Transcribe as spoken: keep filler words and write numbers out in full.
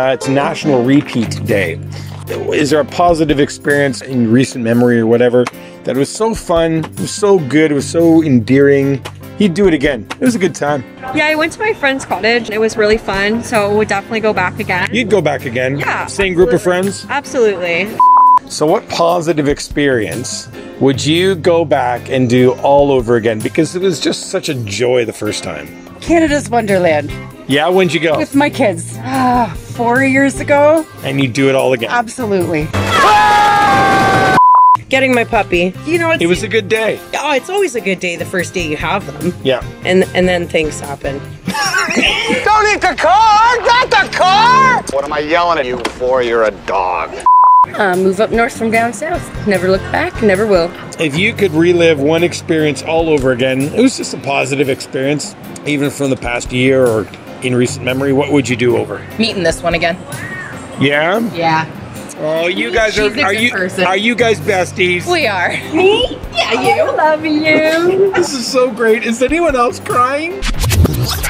Uh, it's National Repeat Day. Is there a positive experience in recent memory or whatever that was so fun, it was so good, it was so endearing? He'd do it again. It was a good time. Yeah, I went to my friend's cottage. It was really fun, so would definitely go back again. You'd go back again? Yeah. Same group of friends? Absolutely. So what positive experience would you go back and do all over again? Because it was just such a joy the first time. Canada's Wonderland. Yeah, when'd you go? With my kids. Ah, four years ago. And you'd do it all again? Absolutely. Getting my puppy. You know, it's, It was a good day. oh, it's always a good day the first day you have them. Yeah. And and then things happen. Don't eat the car! Not the car! What am I yelling at you for? You're a dog. Uh, move up north from down south. Never look back, never will. If you could relive one experience all over again, it was just a positive experience, even from the past year or in recent memory, what would you do over? Meeting this one again. Yeah? Yeah. Oh, you guys She's are, a are good you, person. are you guys besties? We are. Me? Yeah, you. I love you. This is so great. Is anyone else crying?